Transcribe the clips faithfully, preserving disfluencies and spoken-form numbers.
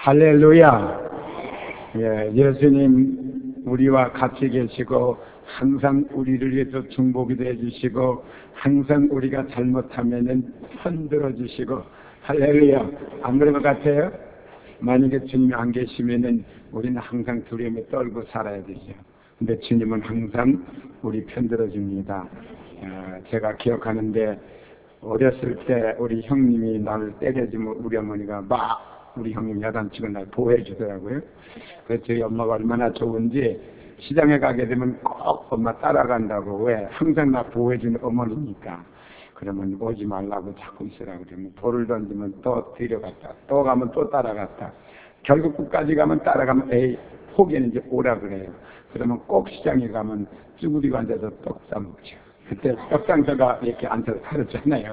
할렐루야. 예, 예수님 우리와 같이 계시고 항상 우리를 위해서 중보기도 해주시고 항상 우리가 잘못하면은 편들어 주시고 할렐루야. 안 그런 것 같아요? 만약에 주님이 안 계시면은 우리는 항상 두려움에 떨고 살아야 되죠. 근데 주님은 항상 우리 편들어 줍니다. 어, 제가 기억하는데 어렸을 때 우리 형님이 나를 때려주면 우리 어머니가 막 우리 형님 야단치고 날 보호해 주더라고요. 그래서 저희 엄마가 얼마나 좋은지 시장에 가게 되면 꼭 엄마 따라간다고. 왜? 항상 나 보호해 주는 어머니니까. 그러면 오지 말라고 자꾸 있으라고 그러면 돌을 던지면 또 데려갔다. 또 가면 또 따라갔다. 결국 끝까지 가면 따라가면 에이 포기는 이제 오라 그래요. 그러면 꼭 시장에 가면 쭈그리고 앉아서 떡 싸먹죠. 그때 떡장사가 이렇게 앉아서 팔았잖아요.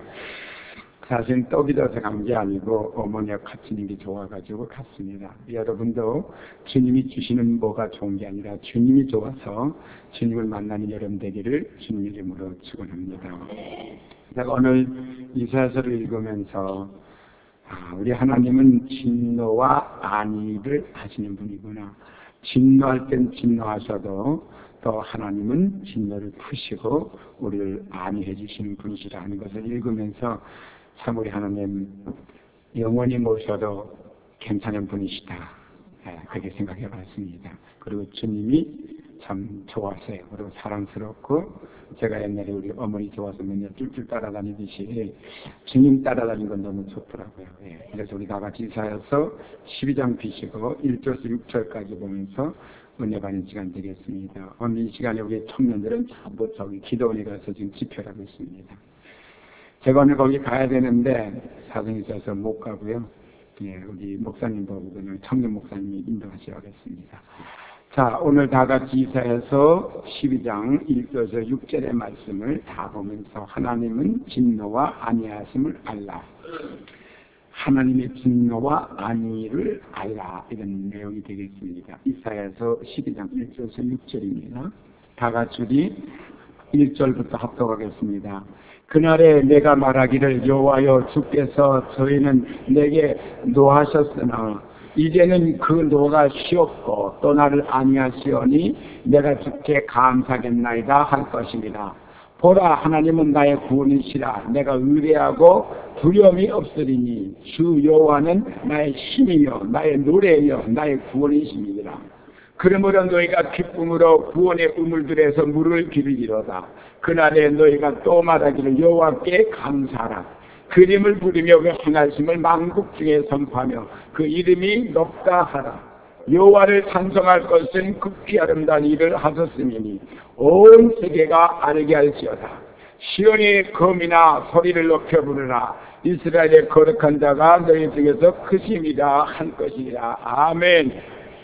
사실 떡이 져서 간 게 아니고 어머니가 갇히는 게 좋아가지고 갔습니다. 여러분도 주님이 주시는 뭐가 좋은 게 아니라 주님이 좋아서 주님을 만나는 여러분 되기를 주님 이름으로 축원합니다. 제가 오늘 이사야서를 읽으면서 아, 우리 하나님은 진노와 안위를 하시는 분이구나. 진노할 땐 진노하셔도 또 하나님은 진노를 푸시고 우리를 안위해 주시는 분이시라는 것을 읽으면서 참 우리 하나님 영원히 모셔도 괜찮은 분이시다. 네, 그렇게 생각해 봤습니다. 그리고 주님이 참 좋아하세요. 그리고 사랑스럽고 제가 옛날에 우리 어머니 좋아서 맨날 쫄쫄 따라다니듯이 주님 따라다니는 건 너무 좋더라고요. 예, 그래서 우리 다 같이 이사야서 십이 장 비시고 일 절에서 육 절까지 보면서 은혜 받는 시간 되겠습니다. 오늘 이 시간에 우리 청년들은 전부 저기 기도원에 가서 지금 집회를 하고 있습니다. 제가 오늘 거기 가야 되는데 사정이 있어서 못 가고요. 예, 우리 목사님도 오늘 청년 목사님이 인도하셔야겠습니다. 자, 오늘 다 같이 이사야서 십이 장 일 절에서 육 절의 말씀을 다 보면서 하나님은 진노와 안위하심을 알라. 하나님의 진노와 안위를 알라. 이런 내용이 되겠습니다. 이사야서 십이 장 일 절에서 육 절입니다. 다 같이 우리 일 절부터 합독하겠습니다. 그날에 내가 말하기를 여호와여 주께서 저희는 내게 노하셨으나 이제는 그 노가 쉬었고 또 나를 안위하시오니 내가 주께 감사하겠나이다 할 것입니다. 보라 하나님은 나의 구원이시라. 내가 의뢰하고 두려움이 없으리니 주 여호와는 나의 힘이며 나의 노래이며 나의 구원이십니다. 그러므로 너희가 기쁨으로 구원의 우물들에서 물을 기르리로다. 그날에 너희가 또 말하기를 여호와께 감사하라. 그 이름을 부르며 그 행하심을 만국 중에 선포하며 그 이름이 높다 하라. 여호와를 찬송할 것은 극히 아름다운 일을 하셨음이니 온 세계가 알게 할지어다. 시온의 검이나 소리를 높여 부르라. 이스라엘의 거룩한 자가 너희 중에서 크심이다 할 것이라. 아멘.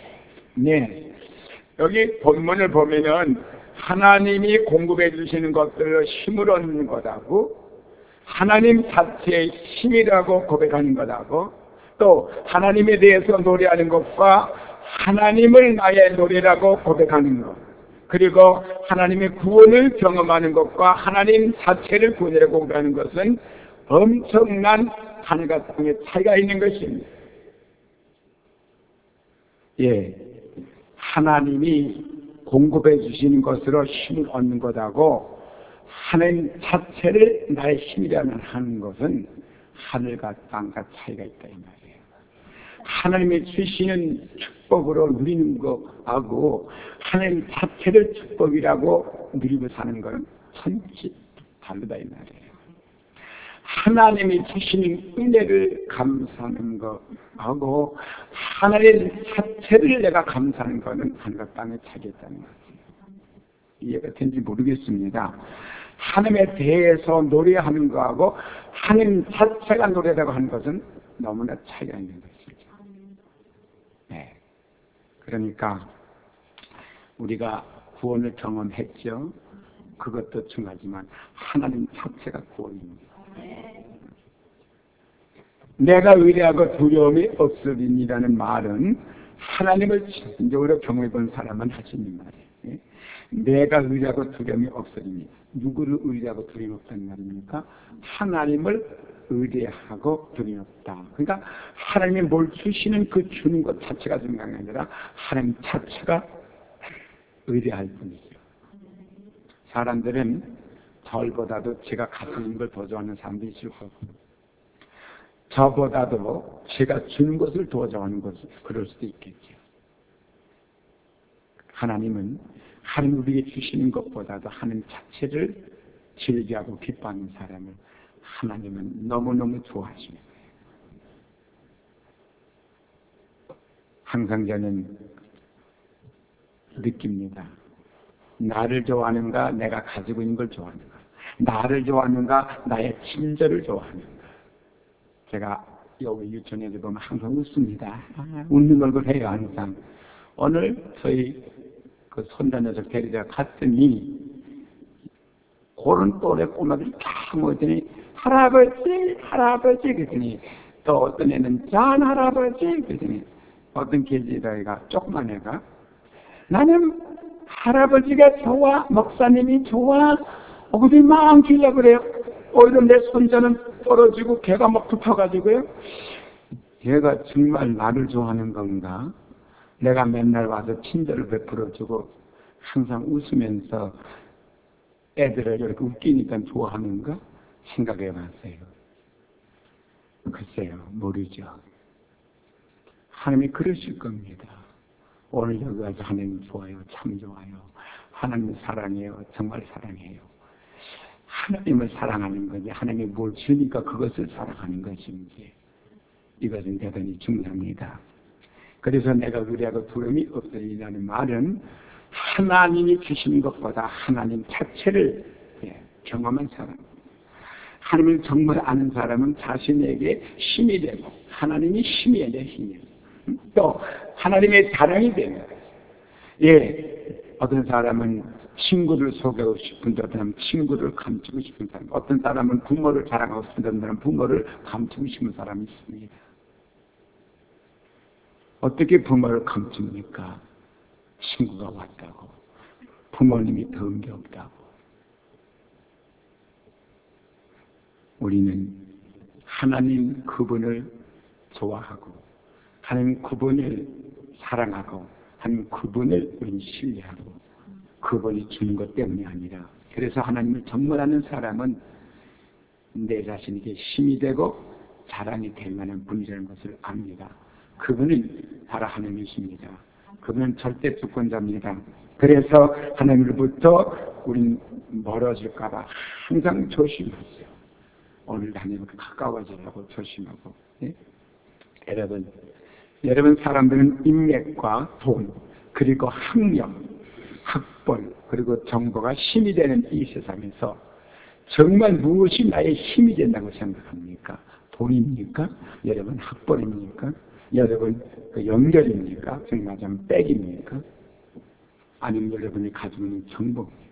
네. 여기 본문을 보면은 하나님이 공급해 주시는 것들을 힘을 얻는 거다고, 하나님 자체의 힘이라고 고백하는 거다고, 또 하나님에 대해서 노래하는 것과 하나님을 나의 노래라고 고백하는 것, 그리고 하나님의 구원을 경험하는 것과 하나님 자체를 구원이라고 고백하는 것은 엄청난 하늘과 땅의 차이가 있는 것입니다. 예. 하나님이 공급해 주시는 것으로 힘을 얻는 것하고 하나님 자체를 나의 힘이라면 하는 것은 하늘과 땅과 차이가 있다 이 말이에요. 하나님이 주시는 축복으로 누리는 것하고 하나님 자체를 축복이라고 누리고 사는 것은 천지 다르다 이 말이에요. 하나님이 주시는 은혜를 감사하는 것하고 하나님 자체를 내가 감사하는 것은 하늘과 땅의 차이겠다는 거지. 이해가 되는지 모르겠습니다. 하나님에 대해서 노래하는 것하고 하나님 자체가 노래라고 하는 것은 너무나 차이가 있는 것이죠. 네. 그러니까 우리가 구원을 경험했죠. 그것도 중요하지만 하나님 자체가 구원입니다. 내가 의뢰하고 두려움이 없으리니라는 말은 하나님을 진정으로 경험해 본 사람은 하시는 말이에요. 예? 내가 의뢰하고 두려움이 없으리니. 누구를 의뢰하고 두려움이 없다는 말입니까? 하나님을 의뢰하고 두려움이 없다. 그러니까 하나님이 뭘 주시는 그 주는 것 자체가 중요한 게 아니라 하나님 자체가 의뢰할 뿐이죠. 사람들은 저보다도 제가 가지고 있는 걸 더 좋아하는 사람들이 있을 거고, 저보다도 제가 주는 것을 더 좋아하는 것을 그럴 수도 있겠죠. 하나님은 하나님 우리에게 주시는 것보다도 하나님 자체를 즐겨하고 기뻐하는 사람을 하나님은 너무너무 좋아하시는 거예요. 항상 저는 느낍니다. 나를 좋아하는가, 내가 가지고 있는 걸 좋아하는가, 나를 좋아하는가, 나의 친절을 좋아하는가. 제가 여기 유치원에서 보면 항상 웃습니다. 웃는 얼굴 해요, 항상. 오늘 저희 그 손자 녀석 데리러 갔더니 그런 또래 꼬마들이 다 모이더니 할아버지, 할아버지 그랬더니 또 어떤 애는 짠 할아버지 그랬더니 어떤 계집애가 조그만 애가 나는 할아버지가 좋아, 목사님이 좋아, 어디 막 주려고 그래요. 오히려 내 손자는 떨어지고 걔가 막 붙어가지고요. 얘가 정말 나를 좋아하는 건가? 내가 맨날 와서 친절을 베풀어주고 항상 웃으면서 애들을 이렇게 웃기니까 좋아하는가? 생각해 봤어요. 글쎄요, 모르죠. 하나님이 그러실 겁니다. 오늘 여기 와서 하나님 좋아요, 참 좋아요. 하나님 사랑해요, 정말 사랑해요. 하나님을 사랑하는 거지 하나님이 뭘 주니까 그것을 사랑하는 것인지, 이것은 대단히 중요합니다. 그래서 내가 의뢰하고 두려움이 없으리라는 말은 하나님이 주시는 것보다 하나님 자체를 경험한 사람, 하나님을 정말 아는 사람은 자신에게 힘이 되고 하나님이 힘이 내 힘이에요. 또 하나님의 자랑이 되는 거예요. 예, 어떤 사람은 친구를 소개하고 싶은데 어떤 사람은 친구를 감추고 싶은 사람, 어떤 사람은 부모를 자랑하고 싶은데 어떤 사람은 부모를 감추고 싶은 사람이 있습니다. 어떻게 부모를 감춥니까? 친구가 왔다고, 부모님이 더운 게 없다고. 우리는 하나님 그분을 좋아하고 하나님 그분을 사랑하고 하나님 그분을 우리는 신뢰하고 그분이 주는 것 때문이 아니라, 그래서 하나님을 정말 아는 사람은 내 자신에게 힘이 되고 자랑이 될 만한 분이라는 것을 압니다. 그분은 바로 하나님이십니다. 그분은 절대 주권자입니다. 그래서 하나님으로부터 우리는 멀어질까 봐 항상 조심하세요. 오늘 하나님과 가까워지려고 조심하고. 예? 여러분, 여러분 사람들은 인맥과 돈, 그리고 학력, 학벌, 그리고 정보가 힘이 되는 이 세상에서 정말 무엇이 나의 힘이 된다고 생각합니까? 돈입니까? 여러분 학벌입니까? 여러분 그 연결입니까? 정말 말하자면 백입니까? 아니면 여러분이 가지고 있는 정보입니까?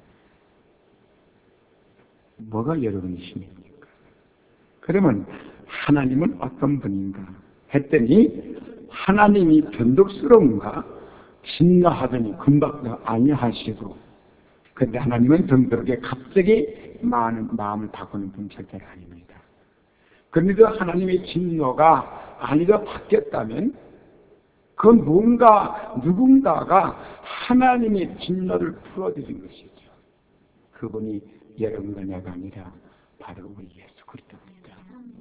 뭐가 여러분의 힘입니까? 그러면 하나님은 어떤 분인가 했더니 하나님이 변덕스러운가? 진노하더니 금방 아니하시고, 그런데 하나님은 정도롭게 갑자기 마음, 마음을 바꾸는 분 절대로 아닙니다. 그런데도 하나님의 진노가 아니라 바뀌었다면 그건 뭔가 누군가가 하나님의 진노를 풀어드린 것이죠. 그분이 여러분과 내가 아니라 바로 우리 예수 그리스도입니다.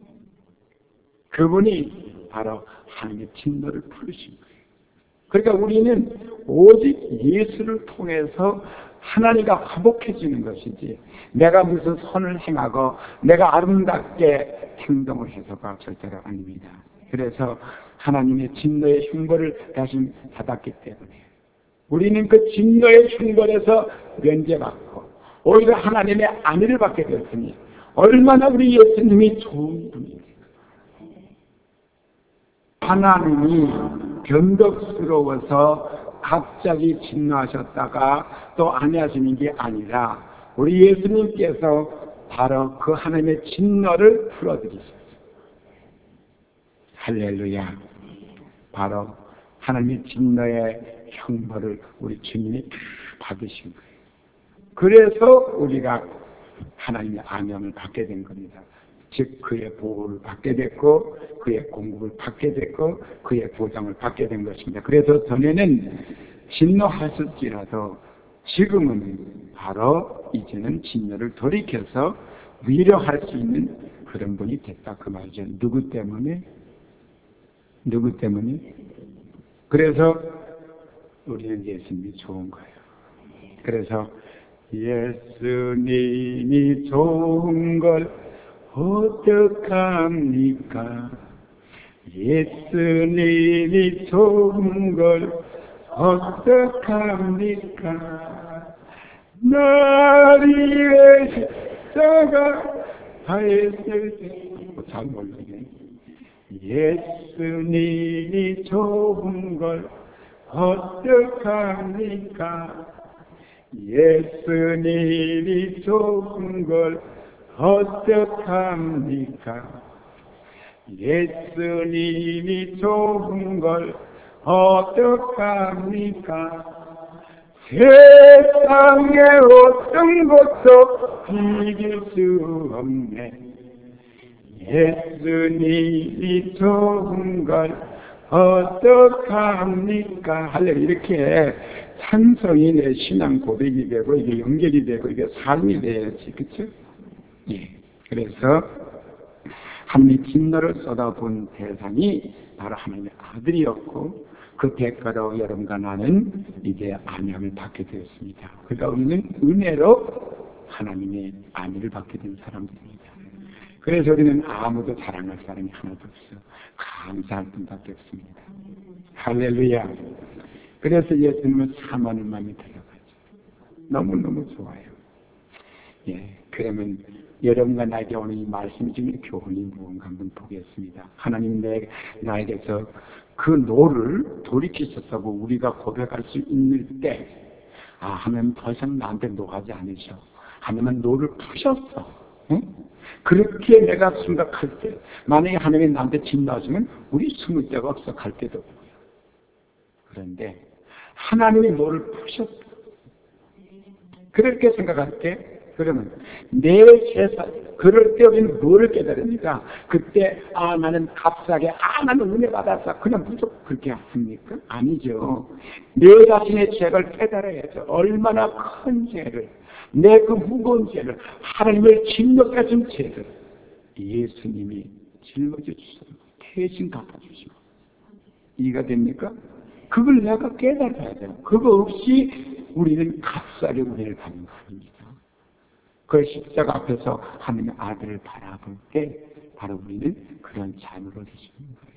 그분이 바로 하나님의 진노를 풀으신 거예요. 그러니까 우리는 오직 예수를 통해서 하나님과 화목해지는 것이지 내가 무슨 선을 행하고 내가 아름답게 행동을 해서가 절대로 아닙니다. 그래서 하나님의 진노의 흉벌을 대신 받았기 때문에 우리는 그 진노의 흉벌에서 면제받고 오히려 하나님의 안위를 받게 되었으니 얼마나 우리 예수님이 좋은 분입니까? 하나님이 변덕스러워서 갑자기 진노하셨다가 또 안 하시는 게 아니라 우리 예수님께서 바로 그 하나님의 진노를 풀어드리셨어요. 할렐루야. 바로 하나님의 진노의 형벌을 우리 주님이 다 받으신 거예요. 그래서 우리가 하나님의 안녕을 받게 된 겁니다. 즉 그의 보호를 받게 됐고 그의 공급을 받게 됐고 그의 보장을 받게 된 것입니다. 그래서 전에는 진노하셨지라도 지금은 바로 이제는 진노를 돌이켜서 위로할 수 있는 그런 분이 됐다 그 말이죠. 누구 때문에? 누구 때문에? 그래서 우리는 예수님이 좋은 거예요. 그래서 예수님이 좋은 걸 어떡합니까? 예수님이 좋은 걸 어떡합니까? 날 위해서가 하였을 때 잘 모르네. 예수님이 좋은 걸 어떡합니까? 예수님이 좋은 걸 어떡합니까? 예수님이 좋은 걸 어떡합니까? 세상에 어떤 것도 이길 수 없네. 예수님이 좋은 걸 어떡합니까? 할렐루야. 이렇게 찬성이 내 신앙 고백이 되고 이게 연결이 되고 이게 삶이 돼야지. 그쵸? 예. 그래서 하나님의 진노를 쏟아본 대상이 바로 하나님의 아들이었고 그 대가로 여러분과 나는 이제 안녕을 받게 되었습니다. 그가 없는 은혜로 하나님의 안위를 받게 된 사람들입니다. 그래서 우리는 아무도 자랑할 사람이 하나도 없어. 감사할 뿐밖에 없습니다. 할렐루야. 그래서 예수님은 사모하는 마음이 들어가죠. 너무너무 좋아요. 예, 그러면 여러분과 나에게 오는 이 말씀 중에 교훈이 무언가 한번 보겠습니다. 하나님 내, 나에게서 그 노를 돌이키셨다고 우리가 고백할 수 있는 때, 아, 하나님 더 이상 나한테 노하지 않으셔. 하나님은 노를 푸셨어. 응? 그렇게 내가 생각할 때, 만약에 하나님이 나한테 진노하시면 우리 숨을 데가 없어, 갈 데도 없고요. 그런데 하나님이 노를 푸셨어. 그렇게 생각할 때, 그러면 내 세상, 그럴 때 우리는 뭐를 깨달습니까? 그때 아 나는 값싸게 아 나는 은혜 받았어. 그냥 무조건 그렇게 합니까? 아니죠. 내 자신의 죄를 깨달아야죠. 얼마나 큰 죄를, 내 그 무거운 죄를, 하나님을 진노해 준 죄를 예수님이 짊어져 주시고 대신 갚아주시고 이해가 됩니까? 그걸 내가 깨달아야 돼요. 그거 없이 우리는 값싸게 은혜를 받는 거 아닙니다. 그 십자가 앞에서 하나님의 아들을 바라볼 때 바로 우리는 그런 삶을 얻으시는 거예요.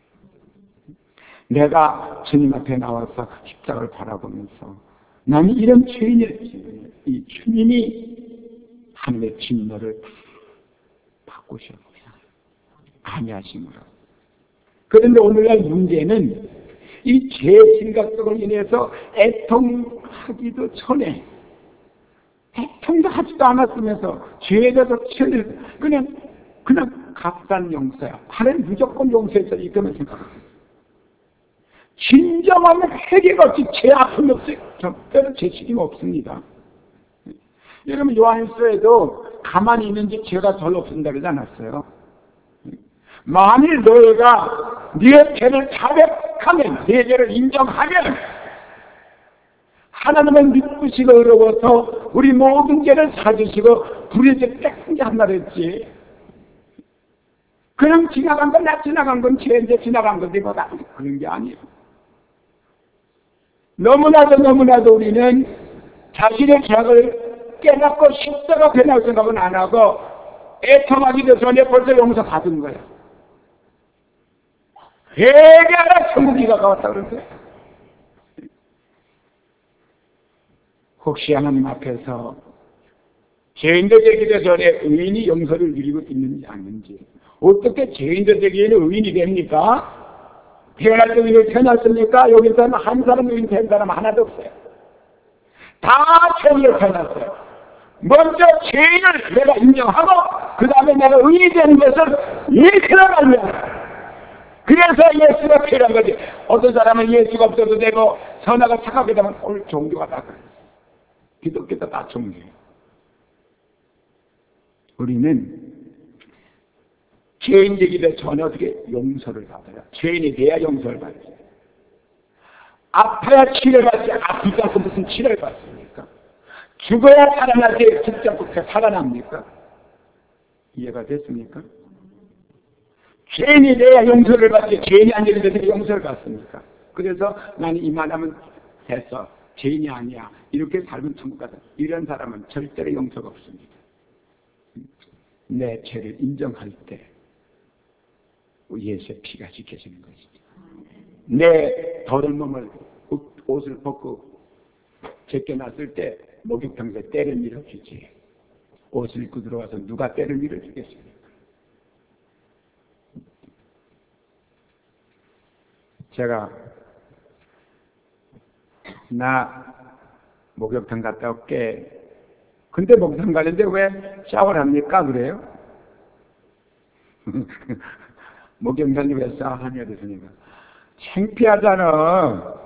내가 주님 앞에 나와서 십자가를 바라보면서 나는 이런 죄인이었지. 이 주님이 하나님의 진노를 바꾸셨구나. 아니하심으로. 그런데 오늘날 문제는 이 죄 심각성으로 인해서 애통하기도 전에 애통도 하지도 않았으면서 죄에 대해서 치를 그냥 그냥 값싼 용서야. 하나님 무조건 용서해서 이거만 생각합니다. 진정한 회개가 없이 죄 아픔이 없이 절대로 죄책임 없습니다. 여러분 요한일서에도 가만히 있는지 죄가 별로 없습니다 그러지 않았어요? 만일 너희가 네 죄를 자백하면, 네 죄를 인정하면 하나님은 믿으시고 의로워서 우리 모든 죄를 사주시고 불의 죄 뺏은 게 한다 그랬지. 그냥 지나간 건 나 지나간 건 죄인데 지나간 건데 뭐다 그런 게 아니에요. 너무나도 너무나도 우리는 자신의 죄악을 깨닫고 십자가 변할 생각은 안 하고 애통하기도 전에 벌써 용서 받은 거야. 회개하라 천국이 가까웠다 그러는데 혹시 하나님 앞에서 죄인들 되기도 전에 의인이 용서를 누리고 있는지 아닌지, 어떻게 죄인들 되기에는 의인이 됩니까? 태어날 때 의인을 태어났습니까? 여기서는 한 사람 의인 된 사람 하나도 없어요. 다 죄인으로 태어났어요. 먼저 죄인을 내가 인정하고 그 다음에 내가 의인이 되는 것을 예수로 알면, 그래서 예수가 필요한 거지. 어떤 사람은 예수가 없어도 되고 선하고 착하게 되면 오늘 종교가 다 그래. 기독교도 다 종교예요. 우리는 죄인되기 위해 전혀 어떻게 용서를 받아요. 죄인이 돼야 용서를 받아요. 아파야 치료를 받지, 아프지 않고 무슨 치료를 받습니까? 죽어야 살아나지, 죽지 않고 살아납니까? 이해가 됐습니까? 죄인이 돼야 용서를 받지, 죄인이 아니는데 용서를 받습니까? 그래서 나는 이 말하면 됐어, 죄인이 아니야, 이렇게 살면 천국 가다. 이런 사람은 절대로 용서가 없습니다. 내 죄를 인정할 때 예수의 피가 지켜지는 것이죠. 내 더러운 몸을 옷을 벗고 제껴놨을 때 목욕탕에서 때를 밀어주지. 옷을 입고 들어와서 누가 때를 밀어주겠습니까? 제가 나 목욕탕 갔다 올게. 근데 목욕탕 가는데 왜 샤워를 합니까? 그래요? 목욕탕이 왜 샤워하냐 그랬으니까 창피하잖아.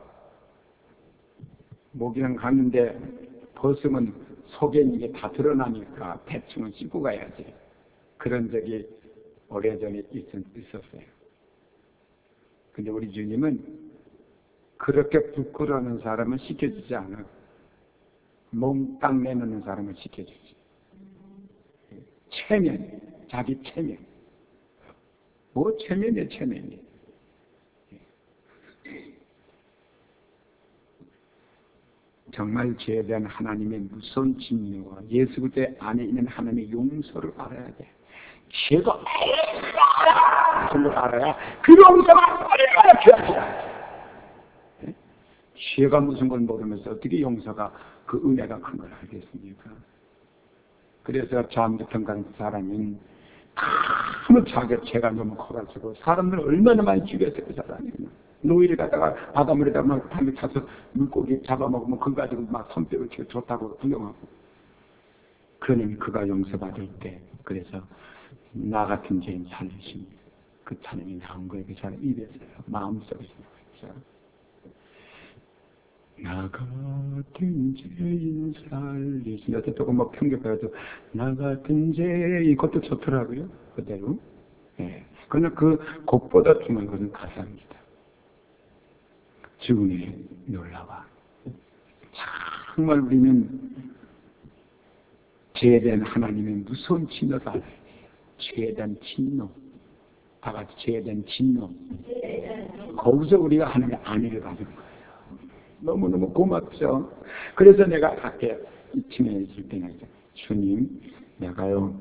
목욕탕 갔는데 벗으면 속에 이게 다 드러나니까 대충은 씻고 가야지. 그런 적이 오래전에 있었어요. 근데 우리 주님은 그렇게 부끄러워하는 사람은 시켜주지 않아. 몽땅 내놓는 사람을 시켜주지. 체면, 자기 체면. 뭐 체면이야, 체면이. 정말 죄에 대한 하나님의 무서운 진노와 예수 그리스도 안에 있는 하나님의 용서를 알아야 돼. 죄가 얼마나 큰 걸 알아야 그 용서가 얼마나 귀하냐. 죄가 무슨 걸 모르면서 어떻게 용서가 그 은혜가 큰 걸 알겠습니까? 그래서 잠부터 간 사람은 너무 자기 죄가 너무 커가지고 사람들 얼마나 많이 죽였어요. 그 사람이 노예를 갖다가 바닷물에다가 막 밤에 타서 물고기 잡아먹으면 그거 가지고 막 손뼉을 치고 좋다고 구경하고. 그러니 그가 용서받을 때 그래서 나 같은 죄인 살리신 그 찬양이 나온 거예요. 그 사람 입에서요. 마음속에서 나왔죠. 나 같은 죄인 살리신 여태 조금 뭐 편곡해도 나 같은 죄인 이것도 좋더라고요. 그대로. 예. 그러나 그 곡보다 중요한 것은 가사입니다. 죽음이 놀라워. 정말 우리는 죄에 대한 하나님의 무서운 진노도 알아야 돼요. 죄에 대한 진노. 다 같이 죄에 대한 진노. 거기서 우리가 하나님의 안위를 받은 거예요. 너무너무 고맙죠. 그래서 내가 밖에 이층에 있을 때는 주님, 내가요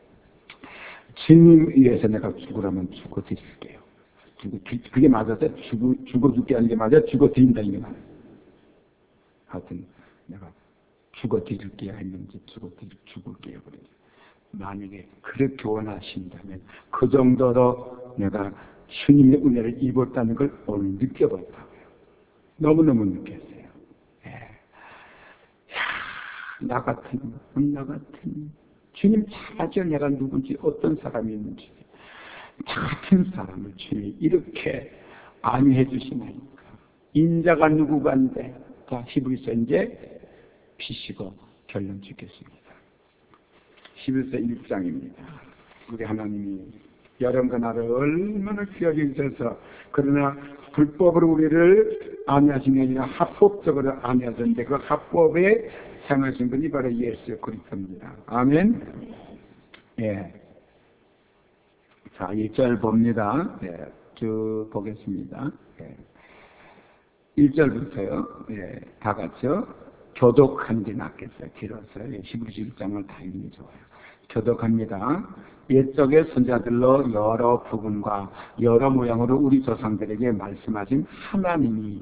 주님 위해서 내가 죽으라면 죽어 드릴게요. 그게 맞아서 죽어, 죽어 죽게 하는 게 맞아? 죽어 드린다는 게 맞아. 하여튼 내가 죽어 드릴게요 했는지 죽어 드릴, 죽을게요. 그래. 만약에 그렇게 원하신다면 그 정도로 내가 주님의 은혜를 입었다는 걸 오늘 느껴봤다고요. 너무너무 느꼈어요. 예. 야, 나 같은, 나 같은. 주님 잘 알죠? 내가 누군지, 어떤 사람이었는지. 나 같은 사람을 주님이 이렇게 안위해 주시나니까. 인자가 누구간데. 자, 히브리서 이제 피시고 결론 짓겠습니다. 히브리서 일 장입니다. 우리 하나님이 여러분과 나를 얼마나 귀하게 주셔서 그러나 불법으로 우리를 안위하신 게 아니라 합법적으로 안위하셨는데 그 합법에 행하신 분이 바로 예수 그리스도입니다. 아멘. 예. 자, 일 절 봅니다. 예. 쭉 보겠습니다. 예. 일 절부터요. 예. 다 같이요. 교독한 게 낫겠어요. 길어서. 예. 히브리서 일 장을 다 읽는 게 좋아요. 교독합니다. 옛적의 선자들로 여러 부분과 여러 모양으로 우리 조상들에게 말씀하신 하나님이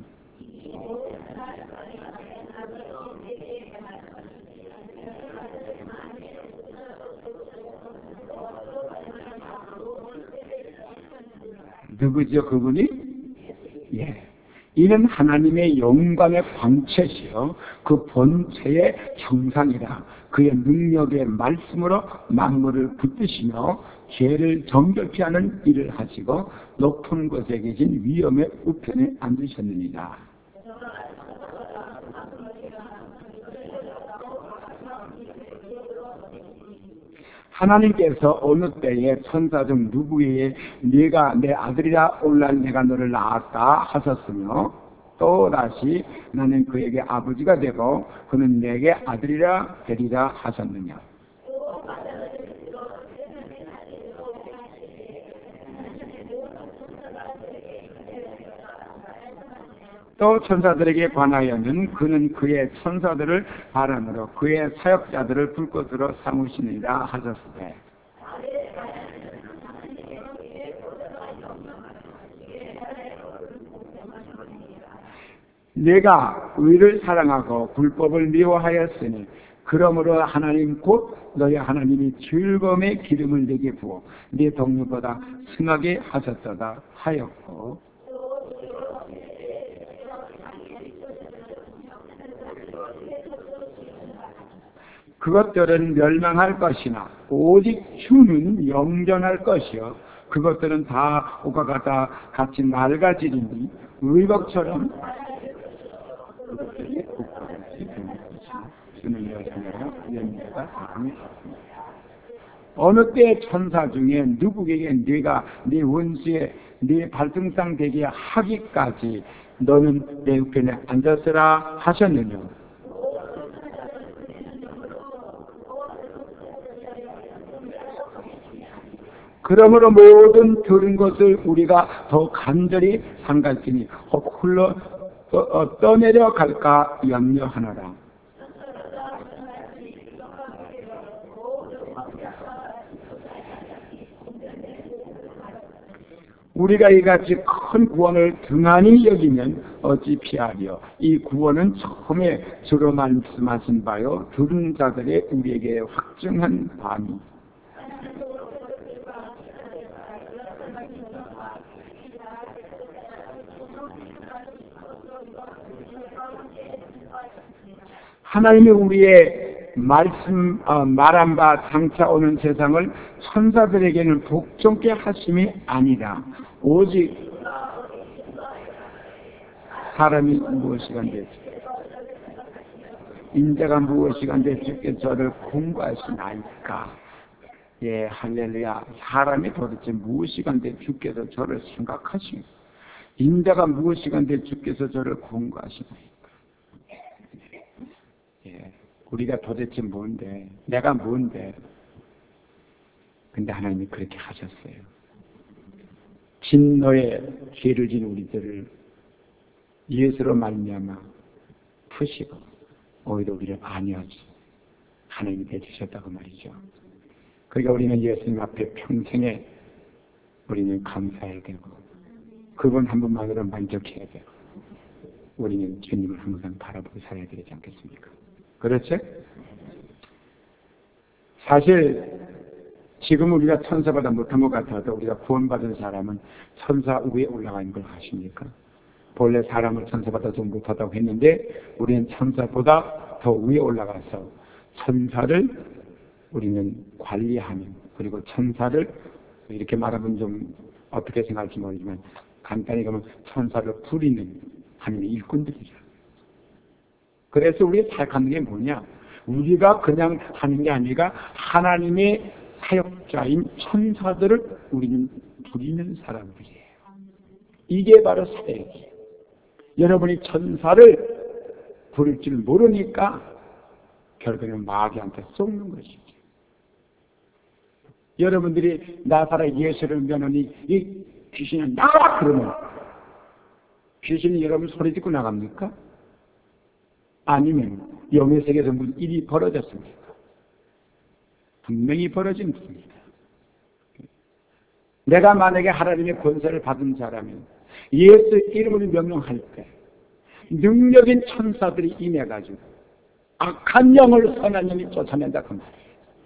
누구죠 그분이? 예. 이는 하나님의 영광의 광채시요 그 본체의 형상이라 그의 능력의 말씀으로 만물을 붙드시며 죄를 정결케 하는 일을 하시고 높은 곳에 계신 위엄의 우편에 앉으셨느니라. 하나님께서 어느 때에 천사 중 누구에게 네가 내 아들이라 오늘날 내가 너를 낳았다 하셨으며 또 다시 나는 그에게 아버지가 되고 그는 내게 아들이라 되리라 하셨느냐. 또 천사들에게 관하여는 그는 그의 천사들을 바람으로 그의 사역자들을 불꽃으로 삼으시니라 하셨으되 내가 의를 사랑하고 불법을 미워하였으니 그러므로 하나님 곧 너희 하나님이 즐거움의 기름을 내게 부어 네 동료보다 승하게 하셨도다 하였고 그것들은 멸망할 것이나 오직 주는 영존할 것이요 그것들은 다 오가가다 같이 낡아지리니 의복처럼 그것들이 국가같이 되는 것이나 주는 여자녀라 연녀가 사람이 있습니다. 어느 때 천사 중에 누구에게 네가 네 원수의 네 발등상 되게 하기까지 너는 내 우편에 앉았으라 하셨느냐. 그러므로 모든 들은 것을 우리가 더 간절히 삼갈지니 혹 흘러 떠, 어, 떠내려 갈까 염려하노라. 우리가 이같이 큰 구원을 등한히 여기면 어찌 피하리요. 이 구원은 처음에 주로 말씀하신 바요 들은 자들의 우리에게 확증한 바니 하나님이 우리의 말씀 어, 말한 바 장차 오는 세상을 천사들에게는 복종케 하심이 아니라 오직 사람이 무엇이간데 인자가 무엇이간데 주께 저를 공부하시나이까. 예, 할렐루야. 사람이 도대체 무엇이간데 주께서 저를 생각하시고 인자가 무엇이간데 주께서 저를 공부하시나이까. 예, 우리가 도대체 뭔데, 내가 뭔데. 근데 하나님이 그렇게 하셨어요. 진노에 죄를 지은 우리들을 예수로 말미암아 푸시고 오히려 우리를 안위하지 하나님이 해주셨다고 말이죠. 그러니까 우리는 예수님 앞에 평생에 우리는 감사해야 되고 그분 한 분만으로 만족해야 되고 우리는 주님을 항상 바라보고 살아야 되지 않겠습니까? 그렇죠? 사실 지금 우리가 천사보다 못한 것 같아도 우리가 구원받은 사람은 천사 위에 올라가 있는 걸 아십니까? 본래 사람을 천사보다 좀 못하다고 했는데 우리는 천사보다 더 위에 올라가서 천사를 우리는 관리하는, 그리고 천사를 이렇게 말하면 좀 어떻게 생각할지 모르지만 간단히 그러면 천사를 부리는 하나님의 일꾼들이죠. 그래서 우리가 생각하는 게 뭐냐? 우리가 그냥 하는 게 아니라 하나님의 사역자인 천사들을 우리는 부리는 사람들이에요. 이게 바로 사역이에요. 여러분이 천사를 부릴 줄 모르니까 결국에는 마귀한테 속는 것이죠. 여러분들이 나사라 예수를 믿으니 이 귀신이 나가 그러면 귀신이 여러분 소리 짓고 나갑니까? 아니면 영의 세계에서 무슨 일이 벌어졌습니까? 분명히 벌어진 일입니다. 내가 만약에 하나님의 권세를 받은 자라면 예수 이름을 명령할 때 능력인 천사들이 임해가지고 악한 영을 선한 영이 쫓아낸다 그 말이에요.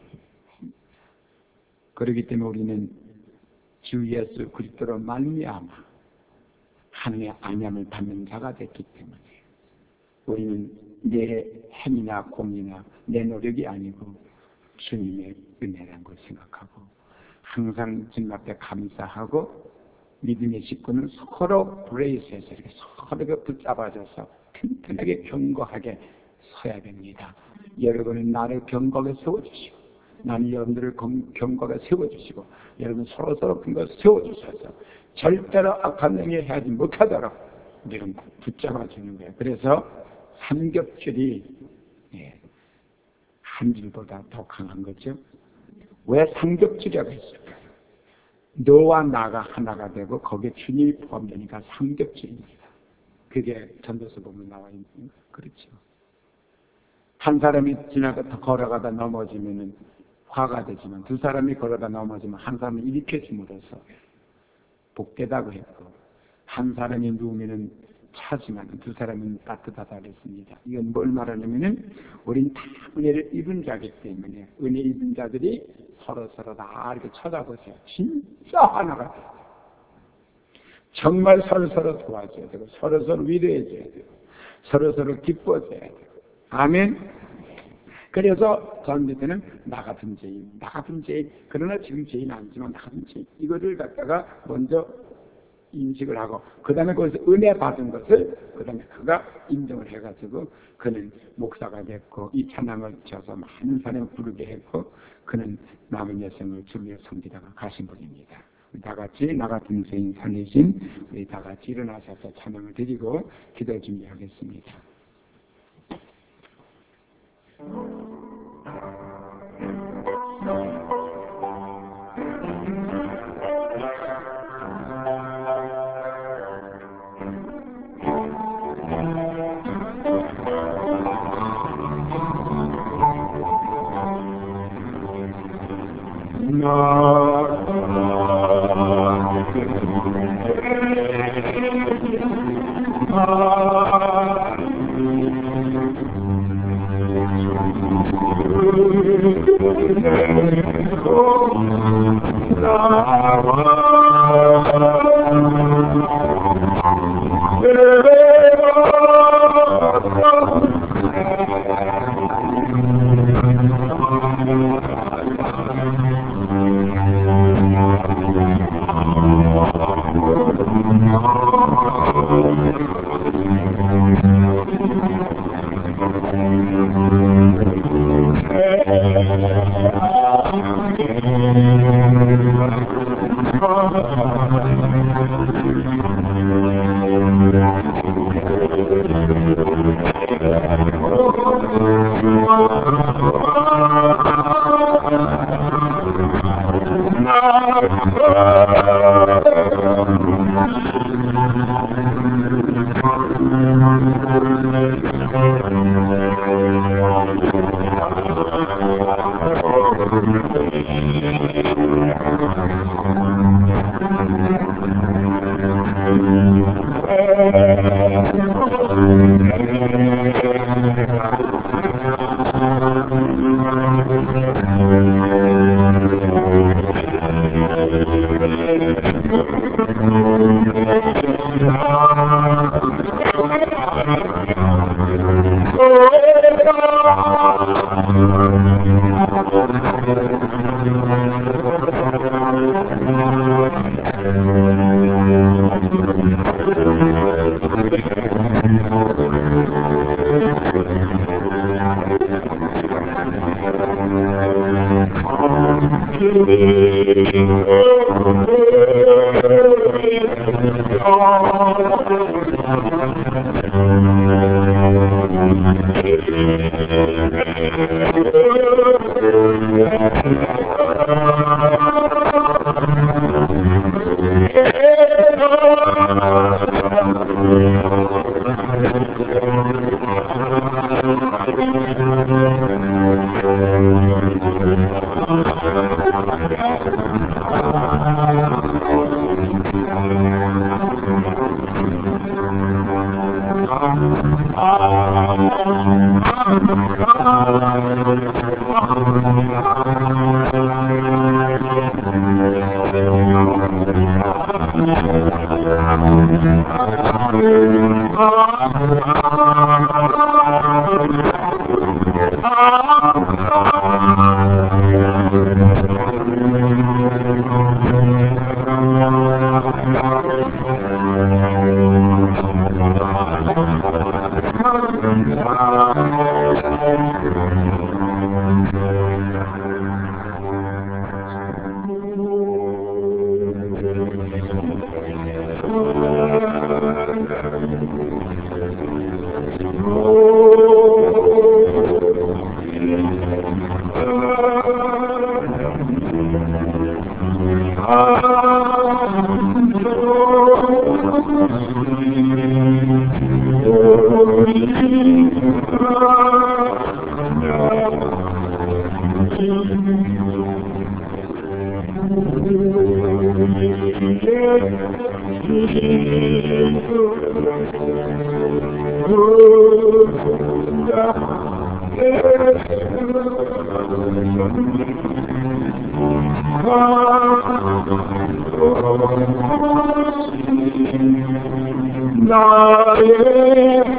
그렇기 때문에 우리는 주 예수 그리스도로 말미암아 하나님의 안위함을 받는 자가 됐기 때문에 우리는 내 힘이나 공이나 내 노력이 아니고 주님의 은혜라는 걸 생각하고 항상 주님 앞에 감사하고 믿음의 식구는 서로 브레이스해서 이렇게 서로 붙잡아줘서 튼튼하게 견고하게 서야 됩니다. 여러분은 나를 견고하게 세워주시고 나는 여러분들을 견고하게 세워주시고 여러분 서로서로 근거 세워주셔서 절대로 악한 영이 해하지 못하도록 우리는 붙잡아주는 거예요. 그래서 삼겹줄이 예, 한 줄보다 더 강한 거죠. 왜 삼겹줄이라고 했을까요? 너와 나가 하나가 되고 거기에 주님이 포함되니까 삼겹줄입니다. 그게 전도서 보면 나와 있는 거예요. 그렇죠. 한 사람이 지나가다 걸어가다 넘어지면 화가 되지만 두 사람이 걸어다 넘어지면 한 사람이 일으켜 줌으로써 복되다고 했고 한 사람이 누우면 차지만 두 사람은 따뜻하다 그랬습니다. 이건 뭘 말하냐면은 우린 다 은혜를 입은 자이기 때문에 은혜 입은 자들이 서로 서로 다 이렇게 쳐다보세요. 진짜 하나가 돼요. 정말 서로 서로 도와줘야 되고 서로 서로 위로해줘야 되고 서로 서로 기뻐줘야 되고 아멘. 그래서 전 밑에는 나 같은 죄인, 나 같은 죄인, 그러나 지금 죄인 아니지만 나 같은 죄인 이거를 갖다가 먼저 인식을 하고 그 다음에 거기서 은혜 받은 것을 그 다음에 그가 인정을 해가지고 그는 목사가 됐고 이 찬양을 쳐서 많은 사람을 부르게 했고 그는 남은 여생을 주님의 섬기다가 가신 분입니다. 우리 다 같이 나 같은 죄인 살리신 우리 다 같이 일어나셔서 찬양을 드리고 기도 준비하겠습니다. La